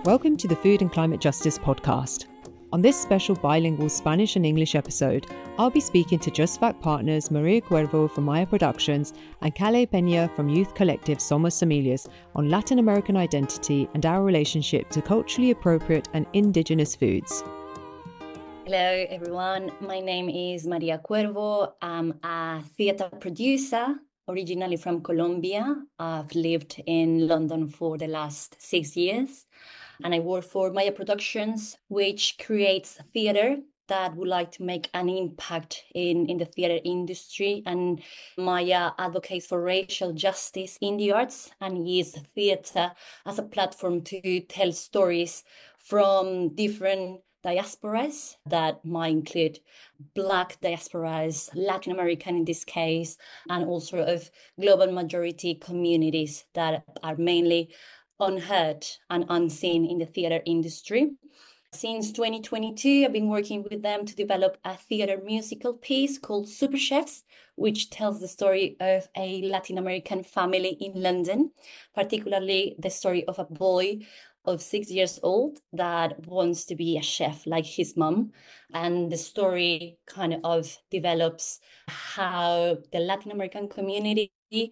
Welcome to the Food and Climate Justice podcast. On this special bilingual Spanish and English episode, I'll be speaking to Just Fact partners Maria Cuervo from Maya Productions and Calais Peña from youth collective Somos Familias on Latin American identity and our relationship to culturally appropriate and indigenous foods. Hello, everyone. My name is Maria Cuervo. I'm a theatre producer, originally from Colombia. I've lived in London for the last 6 years, and I work for Maya Productions, which creates theatre that would like to make an impact in the theatre industry. And Maya advocates for racial justice in the arts and uses theatre as a platform to tell stories from different diasporas that might include Black diasporas, Latin American in this case, and also of global majority communities that are mainly unheard and unseen in the theatre industry. Since 2022, I've been working with them to develop a theatre musical piece called Super Chefs, which tells the story of a Latin American family in London, particularly the story of a boy of 6 years old that wants to be a chef like his mom. And the story kind of develops how the Latin American community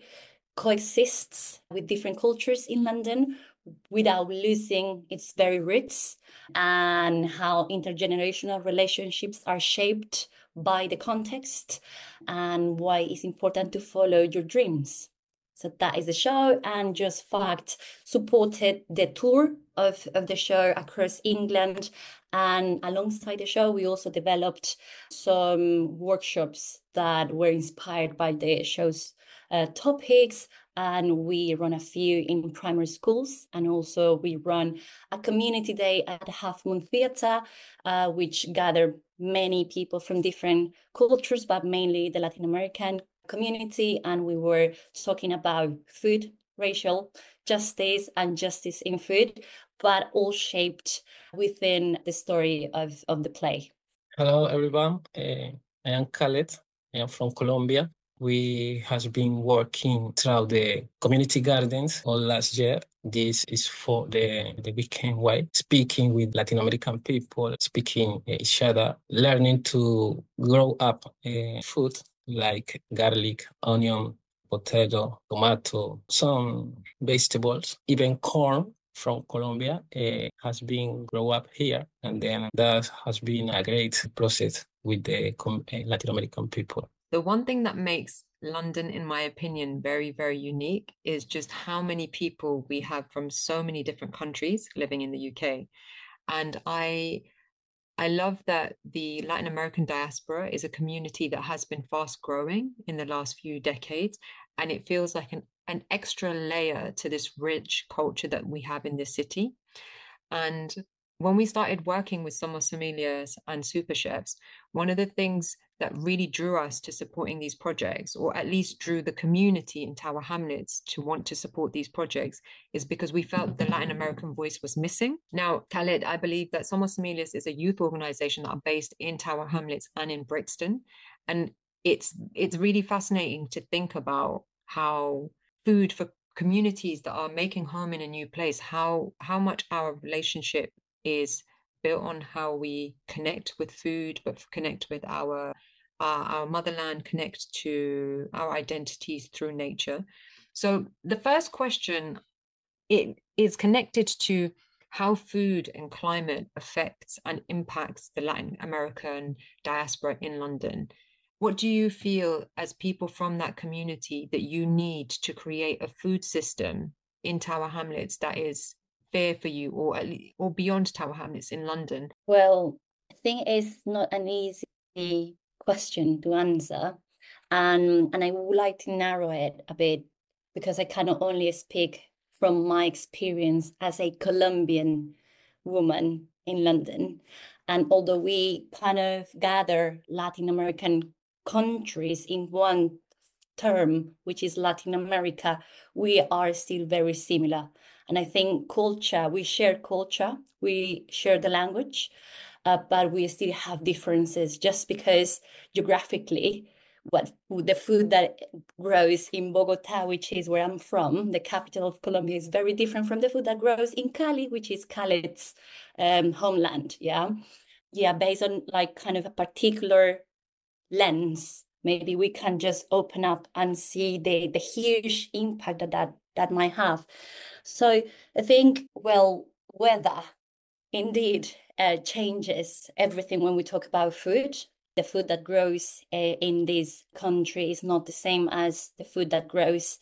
coexists with different cultures in London without losing its very roots, and how intergenerational relationships are shaped by the context, and why it's important to follow your dreams. So that is the show, and Just Fact supported the tour of the show across England. And alongside the show, we also developed some workshops that were inspired by the show's topics. And we run a few in primary schools. And also we run a community day at the Half Moon Theatre, which gathered many people from different cultures, but mainly the Latin American community. And we were talking about food, racial justice, and justice in food, but all shaped within the story of the play. Hello, everyone. I am Khaled. I am from Colombia. We have been working throughout the community gardens all last year. This is for the weekend way, speaking with Latin American people, speaking each other, learning to grow up food like garlic, onion, potato, tomato, some vegetables, even corn from Colombia has been grow up here. And then that has been a great process with the Latin American people. The one thing that makes London, in my opinion, very, very unique is just how many people we have from so many different countries living in the UK. And I love that the Latin American diaspora is a community that has been fast growing in the last few decades. And it feels like an extra layer to this rich culture that we have in this city. And when we started working with Somos Familias and Super Chefs, one of the things that really drew us to supporting these projects, or at least drew the community in Tower Hamlets to want to support these projects, is because we felt the Latin American voice was missing. Now, Khaled, I believe that Somos Familias is a youth organization that are based in Tower Hamlets and in Brixton. And it's really fascinating to think about how food for communities that are making home in a new place, how much our relationship is built on how we connect with food, but connect with our motherland, connect to our identities through nature. So the first question, it is connected to how food and climate affects and impacts the Latin American diaspora in London. What do you feel as people from that community that you need to create a food system in Tower Hamlets that is fair for you, or beyond Tower Hamlets in London? Well, I think it's not an easy question to answer, and I would like to narrow it a bit, because I cannot only speak from my experience as a Colombian woman in London. And although we kind of gather Latin American countries in one term, which is Latin America, we are still very similar. And I think culture, we share the language, but we still have differences just because geographically what the food that grows in Bogota, which is where I'm from, the capital of Colombia, is very different from the food that grows in Cali, which is Khaled's homeland. Yeah, based on like kind of a particular lens, maybe we can just open up and see the huge impact that might have. So I think, well, weather indeed changes everything when we talk about food. The food that grows in this country is not the same as the food that grows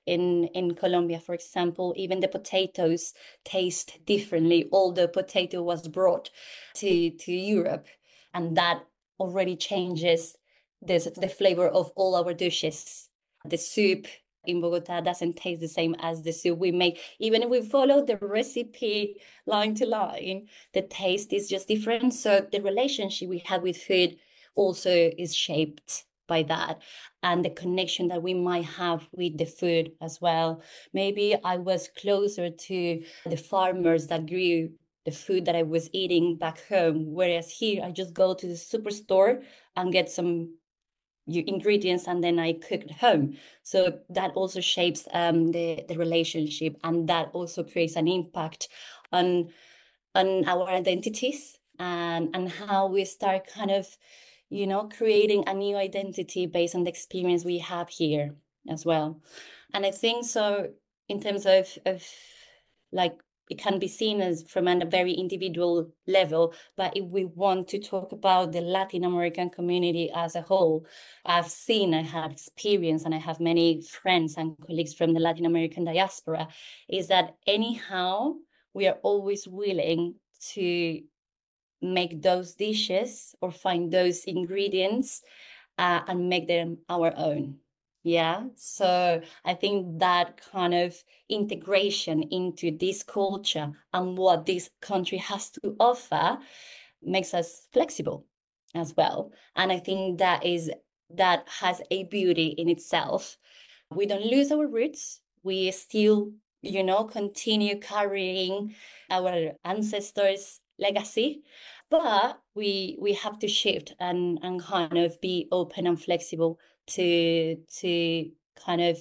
in Colombia, for example. Even the potatoes taste differently, although potato was brought to Europe, and that already changes the flavor of all our dishes. The soup in Bogota doesn't taste the same as the soup we make. Even if we follow the recipe line to line, the taste is just different. So the relationship we have with food also is shaped by that, and the connection that we might have with the food as well. Maybe I was closer to the farmers that grew the food that I was eating back home, whereas here I just go to the superstore and get some ingredients and then I cook at home. So that also shapes the relationship, and that also creates an impact on our identities and how we start kind of, creating a new identity based on the experience we have here as well. And I think so in terms of like, it can be seen as from a very individual level, but if we want to talk about the Latin American community as a whole, I have experienced, and I have many friends and colleagues from the Latin American diaspora, is that anyhow, we are always willing to make those dishes or find those ingredients and make them our own. Yeah, so I think that kind of integration into this culture and what this country has to offer makes us flexible as well. And I think that has a beauty in itself. We don't lose our roots. We still, continue carrying our ancestors' legacy, but we have to shift and kind of be open and flexible to kind of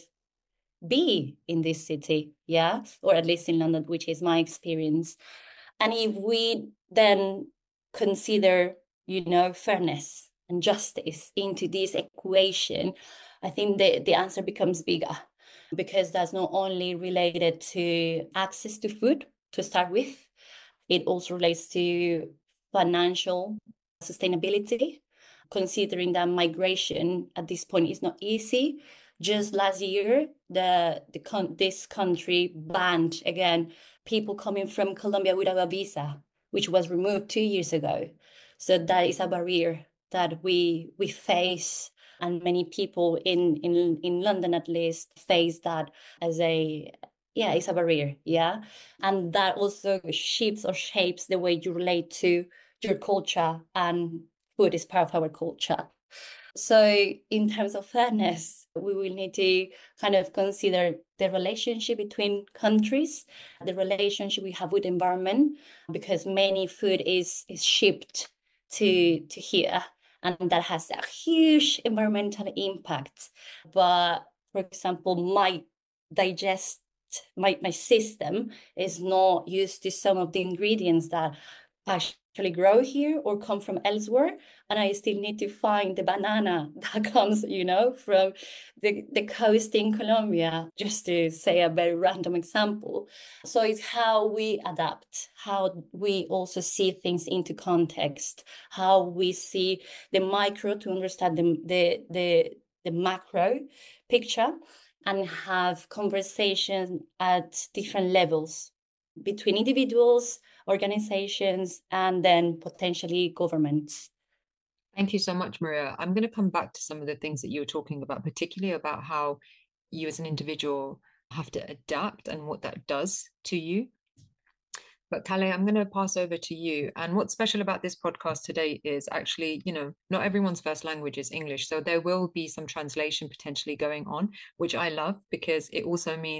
be in this city, yeah, or at least in London, which is my experience. And if we then consider, fairness and justice into this equation, I think the answer becomes bigger, because that's not only related to access to food to start with, it also relates to financial sustainability, considering that migration at this point is not easy. Just last year, this country banned, again, people coming from Colombia without a visa, which was removed 2 years ago. So that is a barrier that we face, and many people in London at least face that as it's a barrier, yeah. And that also shifts or shapes the way you relate to your culture, and food is part of our culture. So in terms of fairness, we will need to kind of consider the relationship between countries, the relationship we have with the environment, because many food is shipped to here, and that has a huge environmental impact. But for example, my system is not used to some of the ingredients that actually grow here or come from elsewhere, and I still need to find the banana that comes, from the coast in Colombia, just to say a very random example. So it's how we adapt, how we also see things into context, how we see the micro to understand the macro picture, and have conversations at different levels between individuals, organizations, and then potentially governments. Thank you so much, Maria. I'm going to come back to some of the things that you were talking about, particularly about how you as an individual have to adapt and what that does to you. But Kale, I'm going to pass over to you. And what's special about this podcast today is actually, not everyone's first language is English. So there will be some translation potentially going on, which I love, because it also means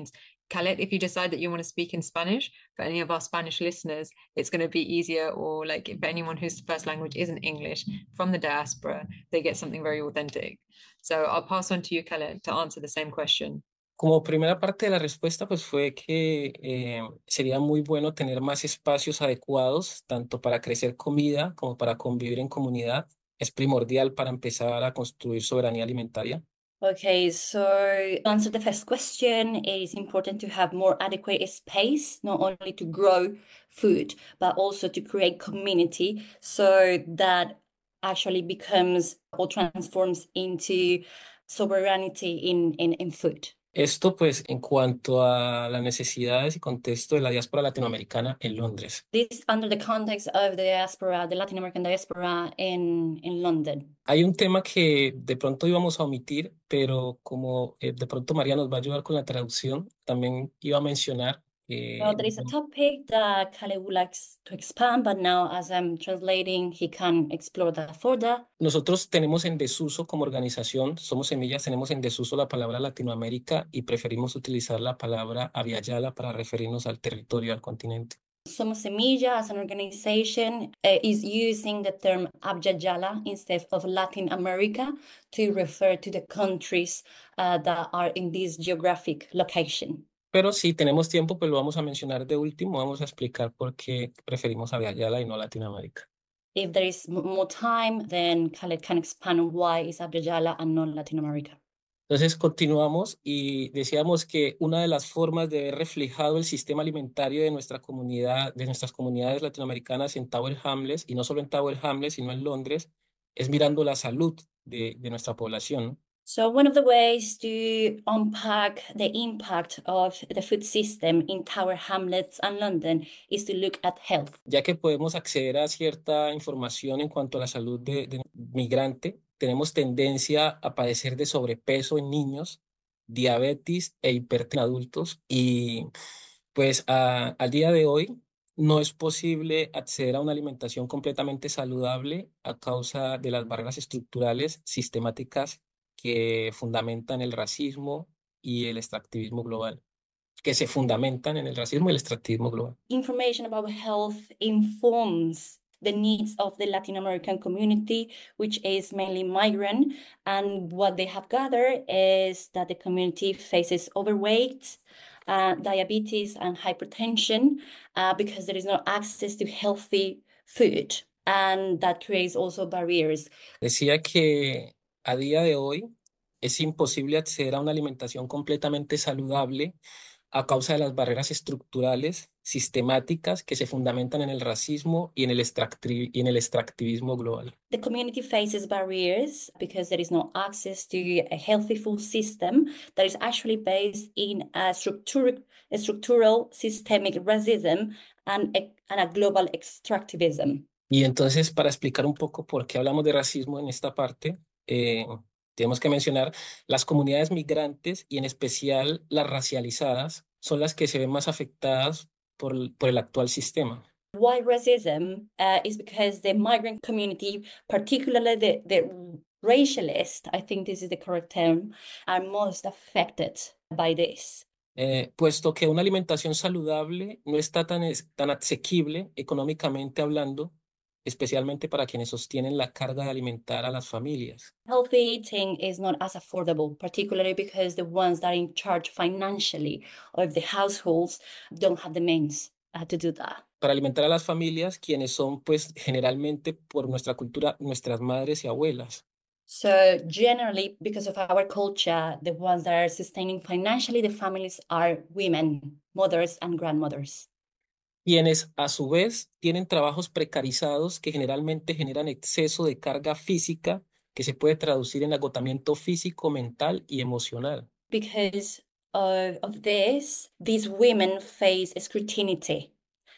Khaled, if you decide that you want to speak in Spanish, for any of our Spanish listeners, it's going to be easier. Or like if anyone whose first language isn't English from the diaspora, they get something very authentic. So I'll pass on to you, Khaled, to answer the same question. Como primera parte de la respuesta, pues fue que sería muy bueno tener más espacios adecuados, tanto para crecer comida como para convivir en comunidad. Es primordial para empezar a construir soberanía alimentaria. Okay, so to answer the first question, it is important to have more adequate space, not only to grow food, but also to create community so that actually becomes or transforms into sovereignty in food. Esto pues en cuanto a las necesidades y contexto de la diáspora latinoamericana en Londres. This under the context of the diaspora, the Latin American diaspora in London. Hay un tema que de pronto íbamos a omitir, pero como de pronto María nos va a ayudar con la traducción, también iba a mencionar Well, there is a topic that Kale would like to expand, but now as I'm translating, he can explore that further. nosotros tenemos en desuso como organización, Somos Semillas, tenemos en desuso la palabra Latinoamérica y preferimos utilizar la palabra Aviala para referirnos al territorio, al continente. Somos Semilla, as an organization, is using the term Abya instead of Latin America to refer to the countries that are in this geographic location. Pero si tenemos tiempo, pues lo vamos a mencionar de último. Vamos a explicar por qué preferimos Aviala y no Latinoamérica. If there is more time, then Khaled can expand on why is Abya and not Latin America. Entonces continuamos y decíamos que una de las formas de ver reflejado el sistema alimentario de nuestra comunidad, de nuestras comunidades latinoamericanas en Tower Hamlets, y no solo en Tower Hamlets, sino en Londres, es mirando la salud de nuestra población. So one of the ways to unpack the impact of the food system in Tower Hamlets and London is to look at health. Ya que podemos acceder a cierta información en cuanto a la salud de migrante, tenemos tendencia a padecer de sobrepeso en niños, diabetes e hipertensión en adultos, y pues al día de hoy no es posible acceder a una alimentación completamente saludable a causa de las barreras estructurales sistemáticas que fundamentan el racismo y el extractivismo global, que se fundamentan en el racismo y el extractivismo global. Information about health informs the needs of the Latin American community, which is mainly migrant. And what they have gathered is that the community faces overweight, diabetes, and hypertension because there is no access to healthy food. And that creates also barriers. Decía que a día de hoy es imposible acceder a una alimentación completamente saludable a causa de las barreras estructurales sistemáticas que se fundamentan en el racismo y en el extractivismo global. The community faces barriers because there is no access to a healthy food system that is actually based in a structural systemic racism and a global extractivism. Y entonces, para explicar un poco por qué hablamos de racismo en esta parte, tenemos que mencionar las comunidades migrantes y en especial las racializadas son las que se ven más afectadas por el actual sistema. Why racism is because the migrant community, particularly the racialist, I think this is the correct term, are most affected by this. Puesto que una alimentación saludable no está tan asequible económicamente hablando, especialmente para quienes sostienen la carga de alimentar a las familias. Healthy eating is not as affordable, particularly because the ones that are in charge financially of the households don't have the means to do that. Para alimentar a las familias, quienes son pues generalmente por nuestra cultura, nuestras madres y abuelas. So generally, because of our culture, the ones that are sustaining financially the families are women, mothers and grandmothers. Quienes a su vez tienen trabajos precarizados que generalmente generan exceso de carga física que se puede traducir en agotamiento físico, mental y emocional. Because of this, these women face scrutiny,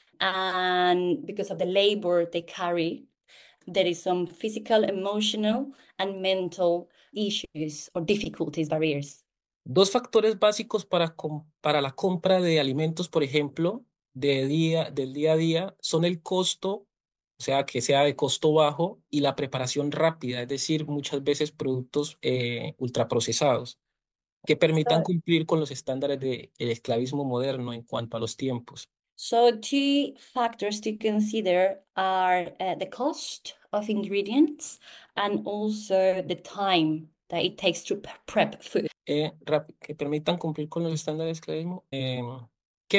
and because of the labor they carry, there is some physical, emotional, and mental issues or difficulties, barriers. Dos factores básicos para la compra de alimentos, por ejemplo, del día a día, son el costo, o sea, que sea de costo bajo, y la preparación rápida, es decir, muchas veces productos ultraprocesados. que permitan So, cumplir con los estándares del esclavismo moderno en cuanto a los tiempos. so two factors to consider are the cost of ingredients and also the time that it takes to prep food. Que permitan cumplir con los estándares de esclavismo, que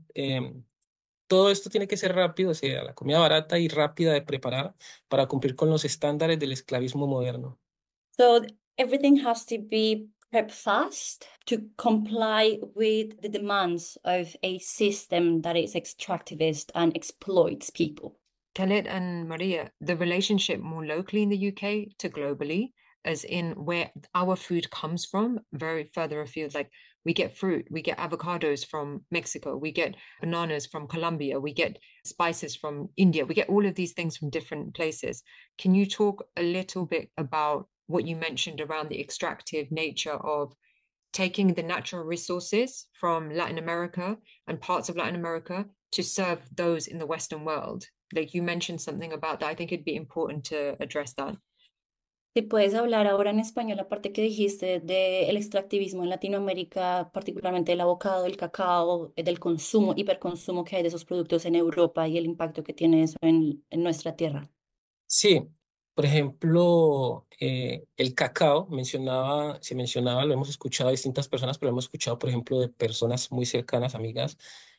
todo esto tiene que ser rápido, o sea, la comida barata y rápida de preparar para cumplir con los estándares del esclavismo moderno. So everything has to be prepped fast to comply with the demands of a system that is extractivist and exploits people. Khaled and Maria, the relationship more locally in the UK to globally, as in where our food comes from, very further afield. Like we get fruit, we get avocados from Mexico, we get bananas from Colombia, we get spices from India, we get all of these things from different places. Can you talk a little bit about what you mentioned around the extractive nature of taking the natural resources from Latin America and parts of Latin America to serve those in the Western world? Like you mentioned something about that. I think it'd be important to address that. Si puedes hablar ahora en español, la parte que dijiste del extractivismo en Latinoamérica, particularmente del avocado, del cacao, del consumo, hiperconsumo que hay de esos productos en Europa y el impacto que tiene eso en nuestra tierra. Sí, por ejemplo, el cacao se mencionaba, lo hemos escuchado a distintas personas, pero lo hemos escuchado, por ejemplo, de personas muy cercanas, amigas,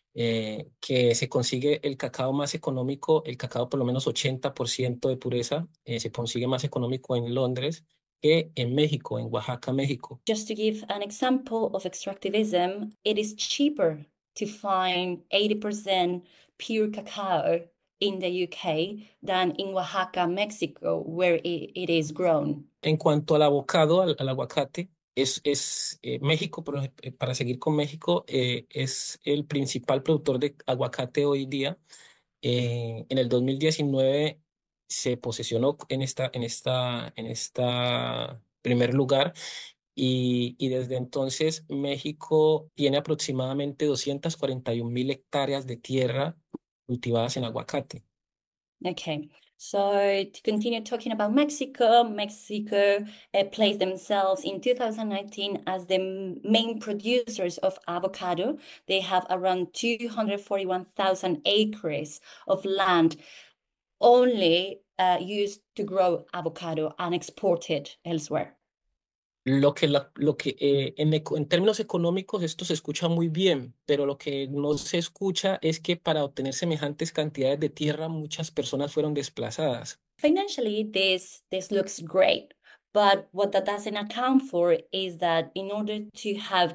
que se consigue el cacao más económico, el cacao por lo menos 80% de pureza, se consigue más económico en Londres que en México, en Oaxaca, México. Just to give an example of extractivism, it is cheaper to find 80% pure cacao in the UK than in Oaxaca, Mexico, where it is grown. En cuanto al avocado, al aguacate, México, para seguir con México, es el principal productor de aguacate hoy día. En el 2019 se posesionó en esta primer lugar y desde entonces México tiene aproximadamente 241.000 hectáreas de tierra cultivadas en aguacate. Okay, so to continue talking about Mexico, Mexico placed themselves in 2019 as the main producers of avocado. They have around 241,000 acres of land only used to grow avocado and exported elsewhere. En términos económicos esto se escucha muy bien, pero lo que no se escucha es que para obtener semejantes cantidades de tierra muchas personas fueron desplazadas. Financially, this looks great, but what that doesn't account for is that in order to have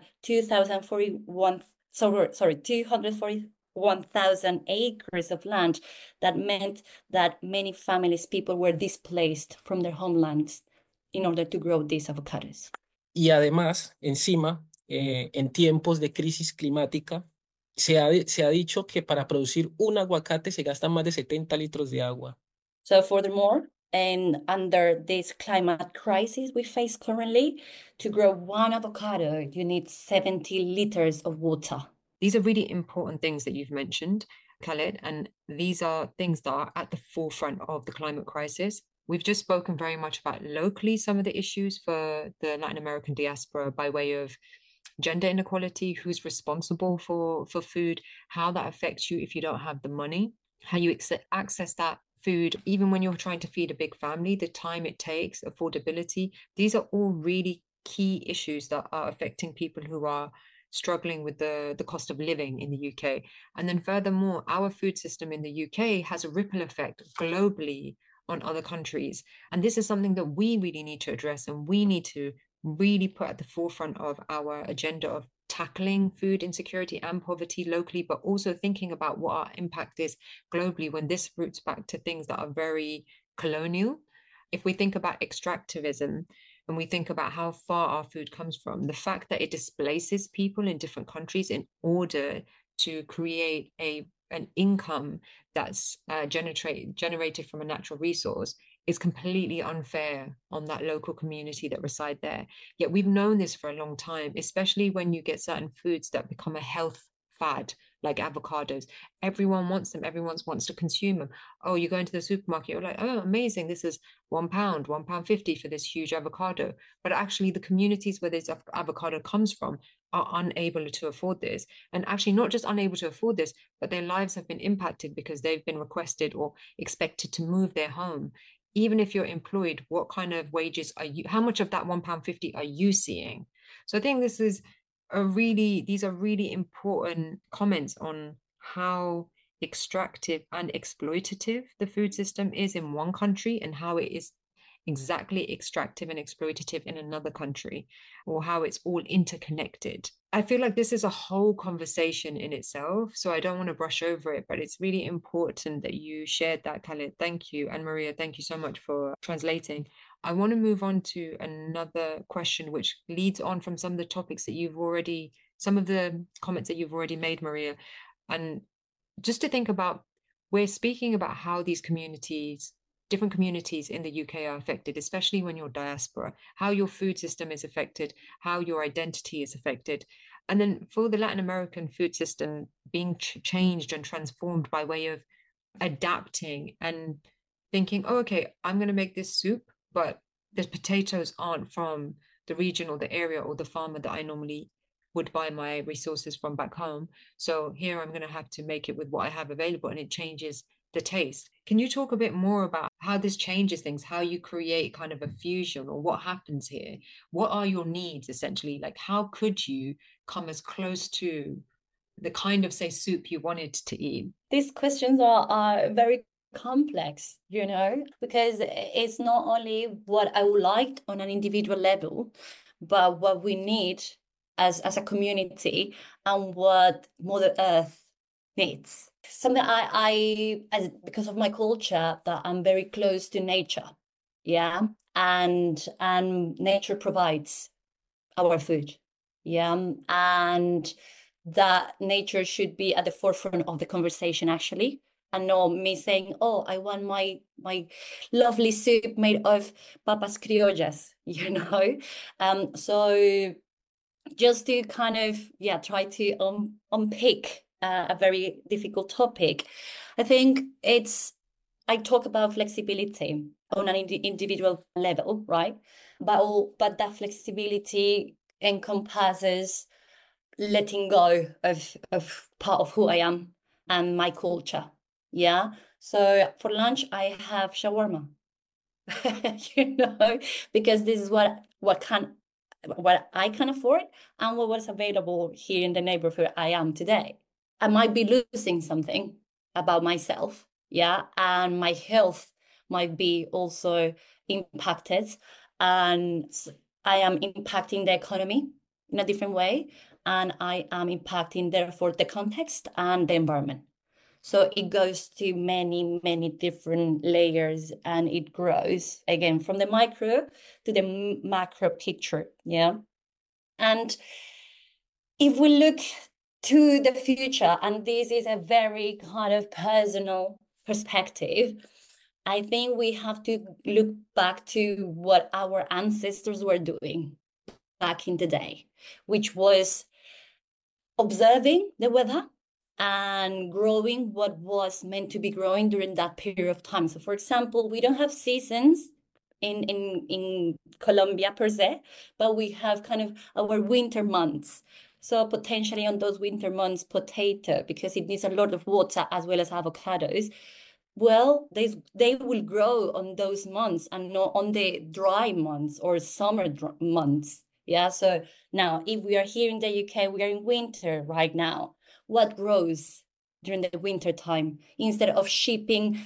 241,000 acres of land, that meant that many families, people were displaced from their homelands in order to grow these avocados. Y además, encima, en tiempos de crisis climática, se ha dicho que para producir un aguacate se gastan más de 70 litros de agua. So furthermore, and under this climate crisis we face currently, to grow one avocado, you need 70 liters of water. These are really important things that you've mentioned, Khaled, and these are things that are at the forefront of the climate crisis. We've just spoken very much about locally some of the issues for the Latin American diaspora by way of gender inequality, who's responsible for food, how that affects you if you don't have the money, how you access that food, even when you're trying to feed a big family, the time it takes, affordability. These are all really key issues that are affecting people who are struggling with the cost of living in the UK. And then furthermore, our food system in the UK has a ripple effect globally on other countries. And this is something that we really need to address, and we need to really put at the forefront of our agenda of tackling food insecurity and poverty locally, but also thinking about what our impact is globally when this roots back to things that are very colonial. If we think about extractivism and we think about how far our food comes from, the fact that it displaces people in different countries in order to create an income that's generated from a natural resource is completely unfair on that local community that reside there. Yet we've known this for a long time, especially when you get certain foods that become a health fad, like avocados. Everyone wants them. Everyone wants to consume them. Oh, you go into the supermarket, you're like, oh, amazing. This is £1.50 for this huge avocado. But actually, the communities where this avocado comes from are unable to afford this. And actually, not just unable to afford this, but their lives have been impacted because they've been requested or expected to move their home. Even if you're employed, what kind of wages are you, how much of that £1.50 are you seeing? So I think these are really important comments on how extractive and exploitative the food system is in one country and how it is exactly extractive and exploitative in another country, or how it's all interconnected. I feel like this is a whole conversation in itself, so I don't want to brush over it, but it's really important that you shared that, Khaled. Thank you. And Maria, thank you so much for translating. I want to move on to another question, which leads on from some of the topics that some of the comments that you've already made, Maria. And just to think about, we're speaking about how these communities, different communities in the UK are affected, especially when you're diaspora, how your food system is affected, how your identity is affected. And then for the Latin American food system being changed and transformed by way of adapting and thinking, oh, okay, I'm going to make this soup, but the potatoes aren't from the region or the area or the farmer that I normally would buy my resources from back home. So here I'm going to have to make it with what I have available, and it changes the taste. Can you talk a bit more about how this changes things, how you create kind of a fusion, or what happens here? What are your needs essentially? Like, how could you come as close to the kind of, say, soup you wanted to eat? These questions are very complex, because it's not only what I would like on an individual level, but what we need as a community and what Mother Earth needs. Something because of my culture, that I'm very close to nature, and nature provides our food, and that nature should be at the forefront of the conversation, actually, and not me saying, oh, I want my lovely soup made of papas criollas, so just to kind of try to unpick a very difficult topic. I think I talk about flexibility on an individual level, right? But that flexibility encompasses letting go of part of who I am and my culture. Yeah. So for lunch, I have shawarma, because this is what I can afford and what was available here in the neighborhood I am today. I might be losing something about myself, and my health might be also impacted, and I am impacting the economy in a different way, and I am impacting, therefore, the context and the environment. So it goes to many, many different layers, and it grows, again, from the micro to the macro picture, And if we look to the future, and this is a very kind of personal perspective, I think we have to look back to what our ancestors were doing back in the day, which was observing the weather and growing what was meant to be growing during that period of time. So, for example, we don't have seasons in Colombia per se, but we have kind of our winter months. So potentially on those winter months, potato, because it needs a lot of water, as well as avocados, well, they will grow on those months and not on the dry months or summer months. So now, if we are here in the UK, we are in winter right now. What grows during the winter time instead of shipping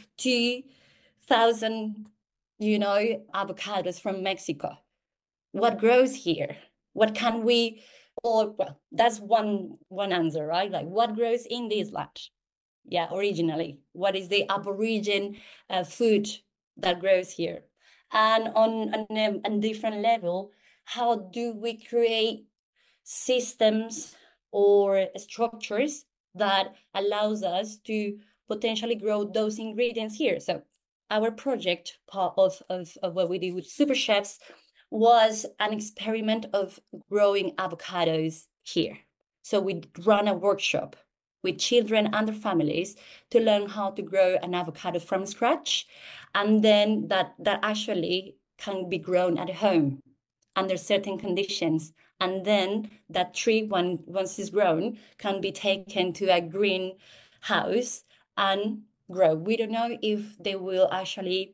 2,000, avocados from Mexico? What grows here? What can we? Or, well, that's one answer, right? Like, what grows in this land? Originally, what is the Aborigine food that grows here? And on a different level, how do we create systems or structures that allows us to potentially grow those ingredients here? So our project, part of what we did with Super Chefs, was an experiment of growing avocados here. So we run a workshop with children and their families to learn how to grow an avocado from scratch. And then that actually can be grown at home under certain conditions. And then that tree, once it's grown, can be taken to a greenhouse and grow. We don't know if they will actually,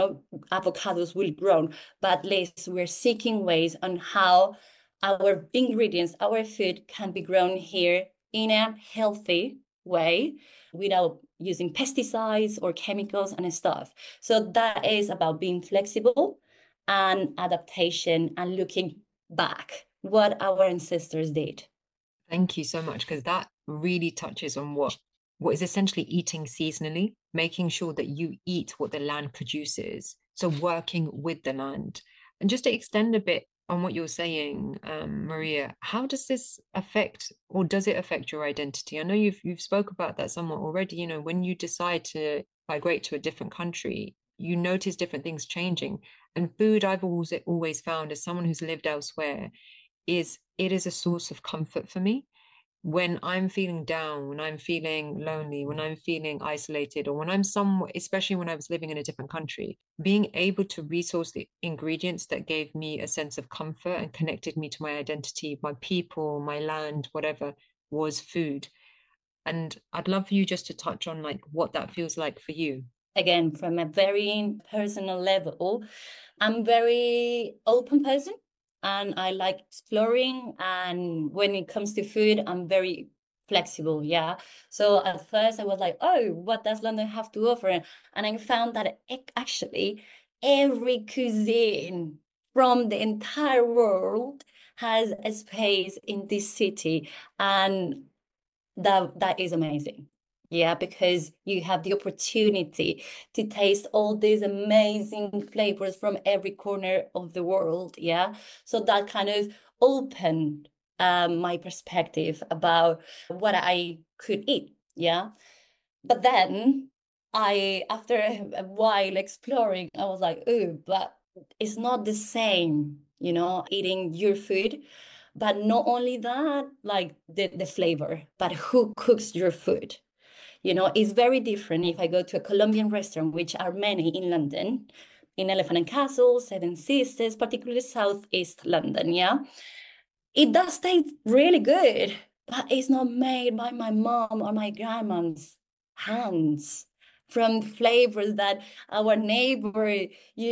avocados will grow, but at least we're seeking ways on how our ingredients, our food can be grown here in a healthy way without using pesticides or chemicals and stuff. So that is about being flexible and adaptation and looking back what our ancestors did. Thank you so much, because that really touches on what is essentially eating seasonally, making sure that you eat what the land produces. So working with the land. And just to extend a bit on what you're saying, Maria, how does this affect, or does it affect your identity? I know you've spoke about that somewhat already. When you decide to migrate to a different country, you notice different things changing. And food, I've always found, as someone who's lived elsewhere, is a source of comfort for me. When I'm feeling down, when I'm feeling lonely, when I'm feeling isolated, or when I'm somewhere, especially when I was living in a different country, being able to resource the ingredients that gave me a sense of comfort and connected me to my identity, my people, my land, whatever, was food. And I'd love for you just to touch on like what that feels like for you. Again, from a very personal level, I'm a very open person and I like exploring. And when it comes to food, I'm very flexible. Yeah. So at first I was like, oh, what does London have to offer? And I found that actually every cuisine from the entire world has a space in this city. And that is amazing. Yeah, because you have the opportunity to taste all these amazing flavors from every corner of the world. Yeah, so that kind of opened my perspective about what I could eat. Yeah, but then after a while exploring, I was like, oh, but it's not the same, eating your food. But not only that, like the flavor, but who cooks your food. It's very different if I go to a Colombian restaurant, which are many in London, in Elephant and Castle, Seven Sisters, particularly Southeast London, yeah? It does taste really good, but it's not made by my mom or my grandma's hands from flavors that our neighbor,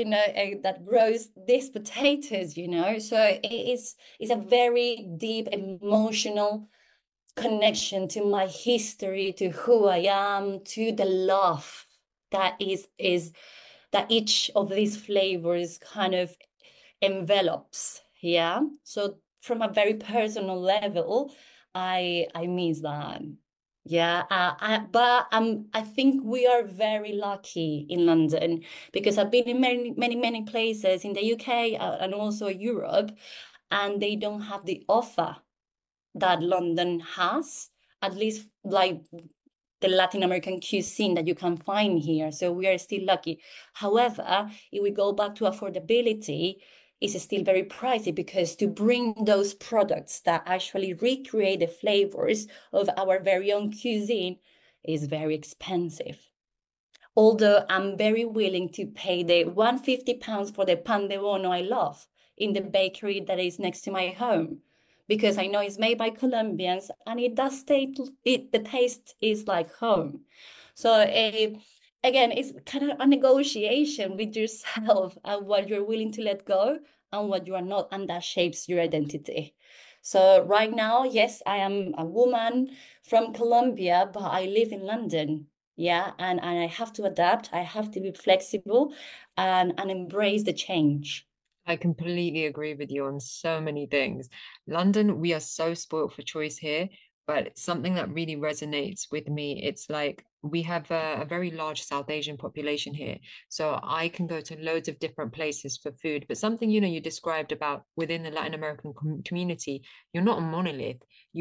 that grows these potatoes, So it's a very deep emotional connection to my history, to who I am, to the love that is that each of these flavors kind of envelops. Yeah. So from a very personal level, I miss that. Yeah, but I think we are very lucky in London because I've been in many places in the UK and also Europe, and they don't have the offer that London has, at least like the Latin American cuisine that you can find here. So we are still lucky. However, if we go back to affordability, it's still very pricey because to bring those products that actually recreate the flavors of our very own cuisine is very expensive. Although I'm very willing to pay the £150 for the pan de bono I love in the bakery that is next to my home, because I know it's made by Colombians and it does taste, the taste is like home. So again, it's kind of a negotiation with yourself and what you're willing to let go and what you are not, and that shapes your identity. So right now, yes, I am a woman from Colombia, but I live in London. Yeah, and I have to adapt. I have to be flexible and embrace the change. I completely agree with you on so many things. London, we are so spoiled for choice here, but something that really resonates with me, it's like we have a very large South Asian population here. So I can go to loads of different places for food. But something, you described about within the Latin American community, you're not a monolith.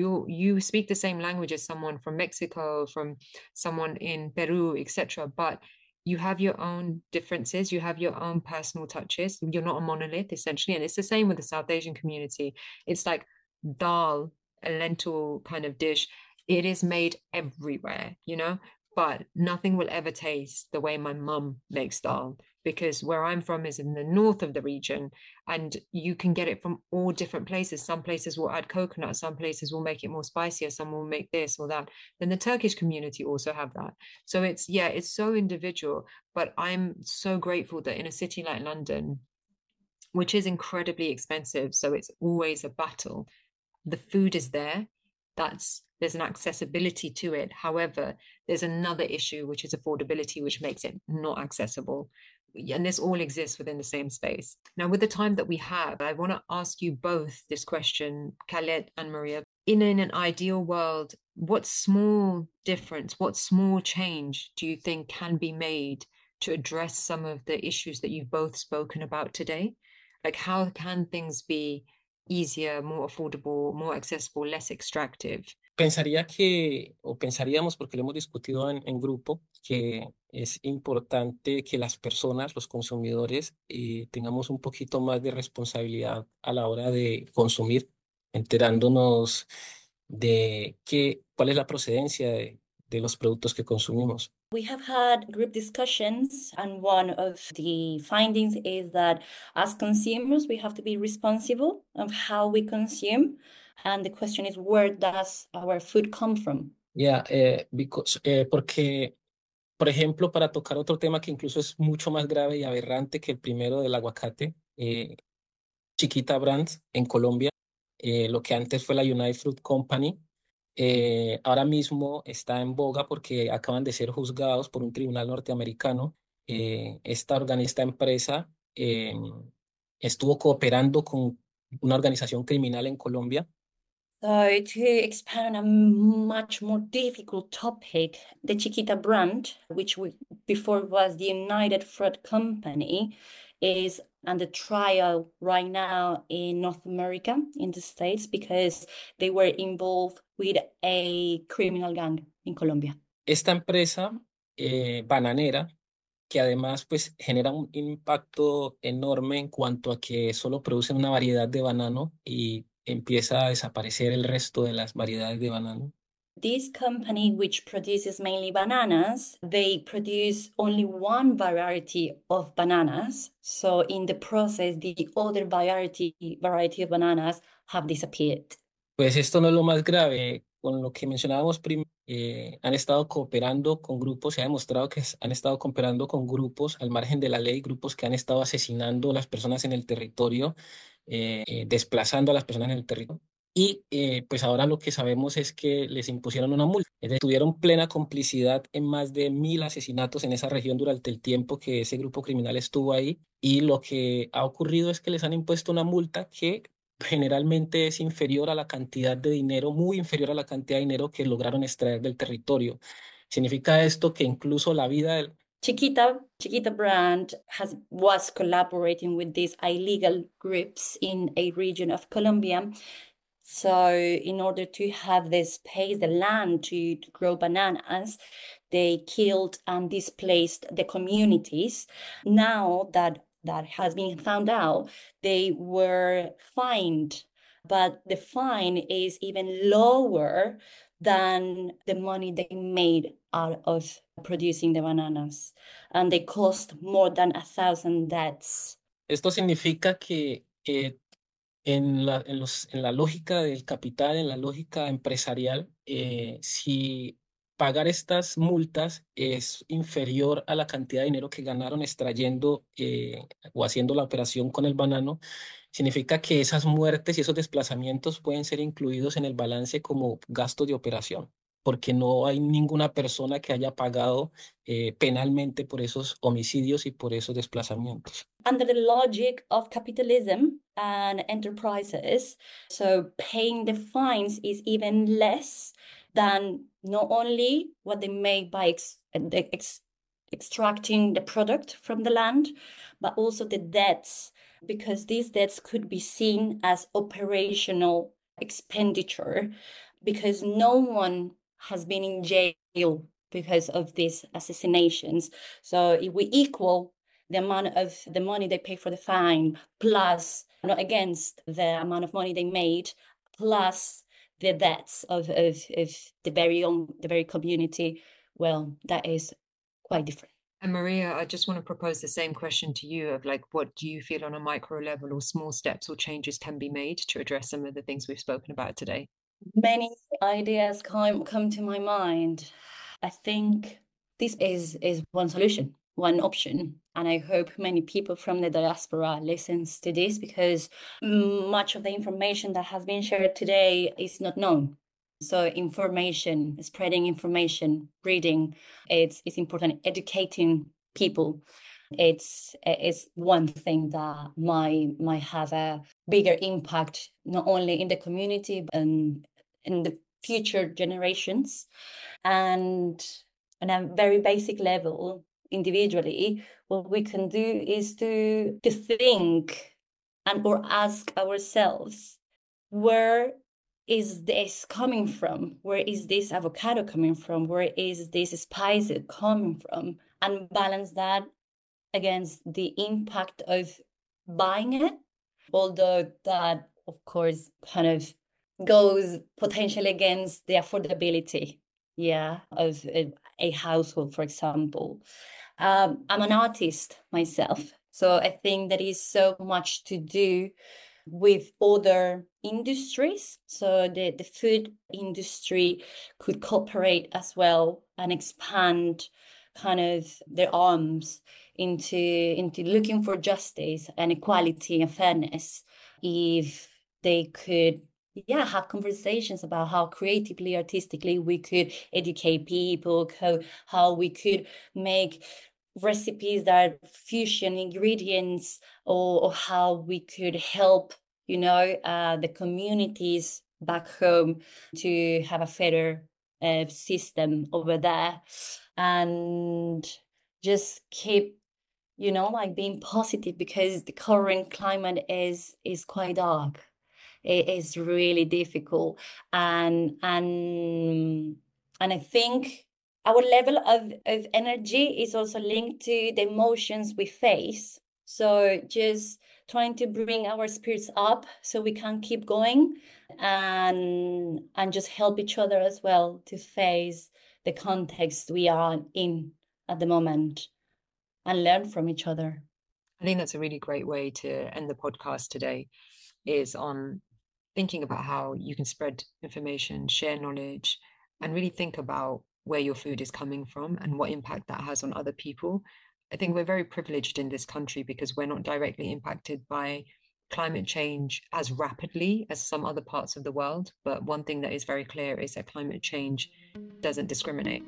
You speak the same language as someone from Mexico, from someone in Peru, etc. But you have your own differences, you have your own personal touches. You're not a monolith, essentially. And it's the same with the South Asian community. It's like dal a lentil kind of dish, it is made everywhere, you know, but nothing will ever taste the way my mum makes dal, because where I'm from is in the north of the region, and you can get it from all different places. Some places will add coconut, some places will make it more spicier, some will make this or that. Then the Turkish community also have that. So it's, yeah, it's so individual, but I'm so grateful that in a city like London, which is incredibly expensive, so it's always a battle, the food is there. There's an accessibility to it. However, there's another issue, which is affordability, which makes it not accessible. And this all exists within the same space. Now, with the time that we have, I want to ask you both this question, Khaled and Maria. In an ideal world, what small difference, what small change do you think can be made to address some of the issues that you've both spoken about today? Like, how can things be easier, more affordable, more accessible, less extractive? Pensaríamos, porque lo hemos discutido en grupo, que es importante que las personas, los consumidores, tengamos un poquito más de responsabilidad a la hora de consumir, enterándonos de cuál es la procedencia de los productos que consumimos. We have had group discussions, and one of the findings is that as consumers, we have to be responsible of how we consume. And the question is, where does our food come from? Yeah, porque, por ejemplo, para tocar otro tema que incluso es mucho más grave y aberrante que el primero del aguacate, Chiquita Brands en Colombia, lo que antes fue la United Fruit Company, ahora mismo está en boga porque acaban de ser juzgados por un tribunal norteamericano. Esta empresa estuvo cooperando con una organización criminal en Colombia. So to expand on a much more difficult topic, the Chiquita brand, which before was the United Fruit Company, is under trial right now in North America, in the States, because they were involved with a criminal gang in Colombia. Esta empresa bananera, que además pues genera un impacto enorme en cuanto a que solo producen una variedad de banano y empieza a desaparecer el resto de las variedades de banano. This company, which produces mainly bananas, they produce only one variety of bananas. So in the process, the other variety of bananas have disappeared. Pues esto no es lo más grave. Con lo que mencionábamos primero, han estado cooperando con grupos, se ha demostrado que han estado cooperando con grupos al margen de la ley, grupos que han estado asesinando a las personas en el territorio, desplazando a las personas en el territorio. Y pues ahora lo que sabemos es que les impusieron una multa. Es decir, tuvieron plena complicidad en más de 1.000 asesinatos en esa región durante el tiempo que ese grupo criminal estuvo ahí. Y lo que ha ocurrido es que les han impuesto una multa que generalmente es inferior a la cantidad de dinero, muy inferior a la cantidad de dinero que lograron extraer del territorio. Significa esto que incluso la vida del... Chiquita brand was collaborating with these illegal groups in a region of Colombia. So in order to have the space, the land to grow bananas, they killed and displaced the communities. Now that has been found out, they were fined, but the fine is even lower than the money they made out of producing the bananas. And they cost more than 1,000 deaths. Esto significa que en la lógica del capital, en la lógica empresarial, si pagar estas multas es inferior a la cantidad de dinero que ganaron extrayendo o haciendo la operación con el banano, significa que esas muertes y esos desplazamientos pueden ser incluidos en el balance como gastos de operación, porque no hay ninguna persona que haya pagado penalmente por esos homicidios y por esos desplazamientos. Under the logic of capitalism and enterprises, so paying the fines is even less than not only what they make by extracting the product from the land, but also the debts, because these debts could be seen as operational expenditure, because no one has been in jail because of these assassinations. So if we equal the amount of the money they pay for the fine, plus, not against the amount of money they made, plus the deaths of the very community, well, that is quite different. And Maria, I just want to propose the same question to you of like, what do you feel on a micro level or small steps or changes can be made to address some of the things we've spoken about today? Many ideas come to my mind. I think this is one solution, one option. And I hope many people from the diaspora listens to this, because much of the information that has been shared today is not known. So information, spreading information, reading, it's important. Educating people, it's one thing that might have a bigger impact, not only in the community, but in the future generations. And on a very basic level, individually, what we can do is to think and or ask ourselves, where is this coming from? Where is this avocado coming from? Where is this spice coming from? And balance that against the impact of buying it, although that, of course, kind of goes potentially against the affordability, of a household, for example. I'm an artist myself, so I think there is so much to do with other industries. So the food industry could cooperate as well and expand kind of their arms into looking for justice and equality and fairness, if they could have conversations about how creatively, artistically we could educate people, how we could make recipes that are fusion ingredients, or how we could help the communities back home to have a fairer system over there, and just keep being positive, because the current climate is quite dark. It is really difficult, and I think our level of energy is also linked to the emotions we face. So just trying to bring our spirits up so we can keep going, and just help each other as well to face the context we are in at the moment, and learn from each other. I think that's a really great way to end the podcast today, is on thinking about how you can spread information, share knowledge, and really think about where your food is coming from and what impact that has on other people. I think we're very privileged in this country because we're not directly impacted by climate change as rapidly as some other parts of the world. But one thing that is very clear is that climate change doesn't discriminate.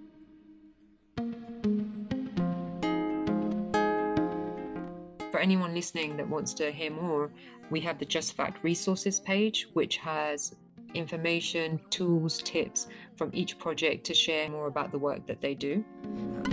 For anyone listening that wants to hear more, we have the Just Fact resources page, which has information, tools, tips from each project to share more about the work that they do.